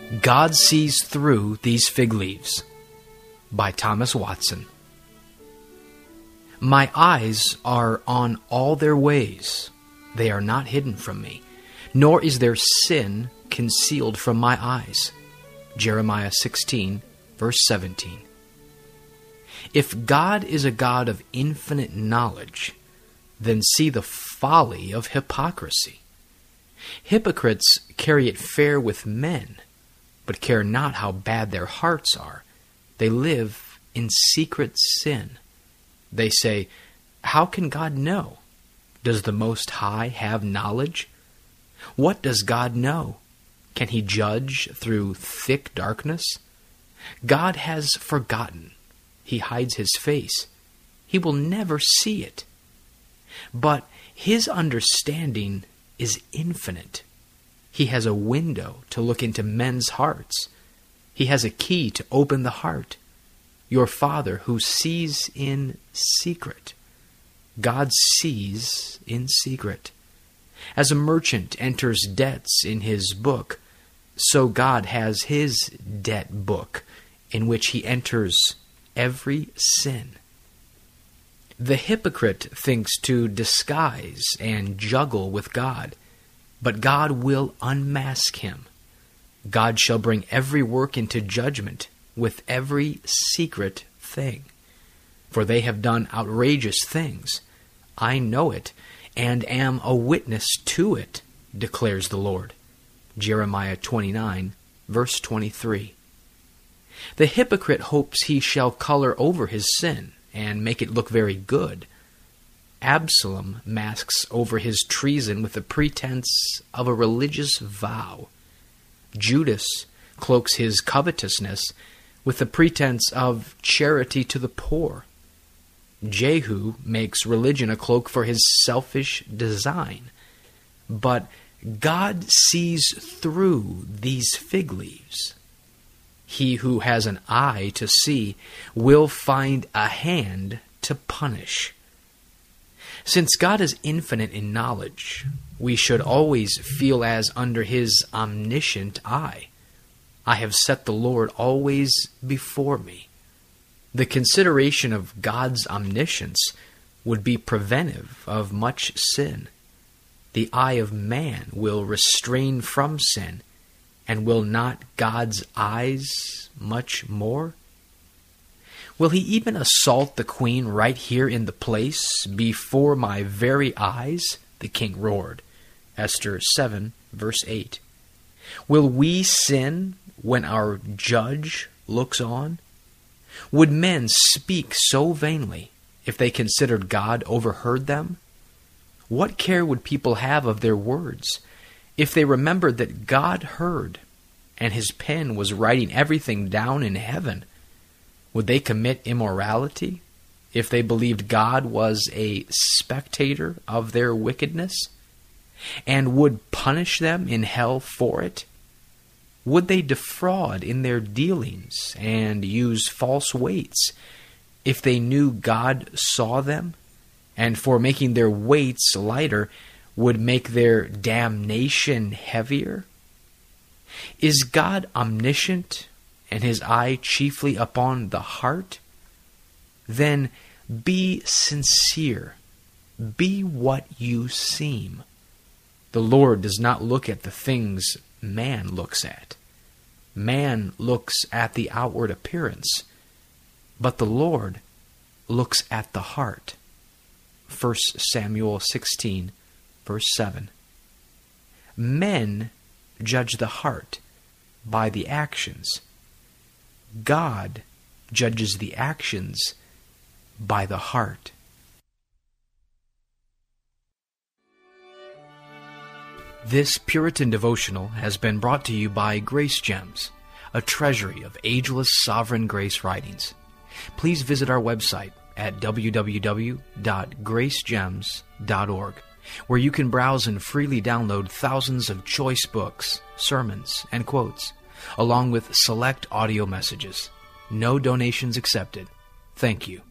God Sees Through These Fig Leaves by Thomas Watson. My eyes are on all their ways. They are not hidden from me, nor is their sin concealed from my eyes. Jeremiah 16, verse 17. If God is a God of infinite knowledge, then see the folly of hypocrisy. Hypocrites carry it fair with men, but care not how bad their hearts are. They live in secret sin. They say, "How can God know? Does the Most High have knowledge? What does God know? Can he judge through thick darkness? God has forgotten. He hides his face. He will never see it. But his understanding is infinite. He has a window to look into men's hearts. He has a key to open the heart. Your Father who sees in secret. God sees in secret. As a merchant enters debts in his book, so God has his debt book in which he enters every sin. The hypocrite thinks to disguise and juggle with God, but God will unmask him. God shall bring every work into judgment with every secret thing. For they have done outrageous things. I know it, and am a witness to it, declares the Lord. Jeremiah 29, verse 23. The hypocrite hopes he shall color over his sin and make it look very good. Absalom masks over his treason with the pretense of a religious vow. Judas cloaks his covetousness with the pretense of charity to the poor. Jehu makes religion a cloak for his selfish design. But God sees through these fig leaves. He who has an eye to see will find a hand to punish. Since God is infinite in knowledge, we should always feel as under his omniscient eye. I have set the Lord always before me. The consideration of God's omniscience would be preventive of much sin. The eye of man will restrain from sin, and will not God's eyes much more? Will he even assault the queen right here in the place, before my very eyes? The king roared. Esther 7, verse 8. Will we sin when our judge looks on? Would men speak so vainly if they considered God overheard them? What care would people have of their words if they remembered that God heard, and his pen was writing everything down in heaven? Would they commit immorality if they believed God was a spectator of their wickedness, and would punish them in hell for it? Would they defraud in their dealings and use false weights if they knew God saw them, and for making their weights lighter would make their damnation heavier? Is God omniscient, and his eye chiefly upon the heart? Then be sincere. Be what you seem. The Lord does not look at the things man looks at. Man looks at the outward appearance, but the Lord looks at the heart. 1 Samuel 16, verse 7. Men judge the heart by the actions. God judges the actions by the heart. This Puritan devotional has been brought to you by Grace Gems, a treasury of ageless sovereign grace writings. Please visit our website at www.gracegems.org, where you can browse and freely download thousands of choice books, sermons, and quotes, along with select audio messages. No donations accepted. Thank you.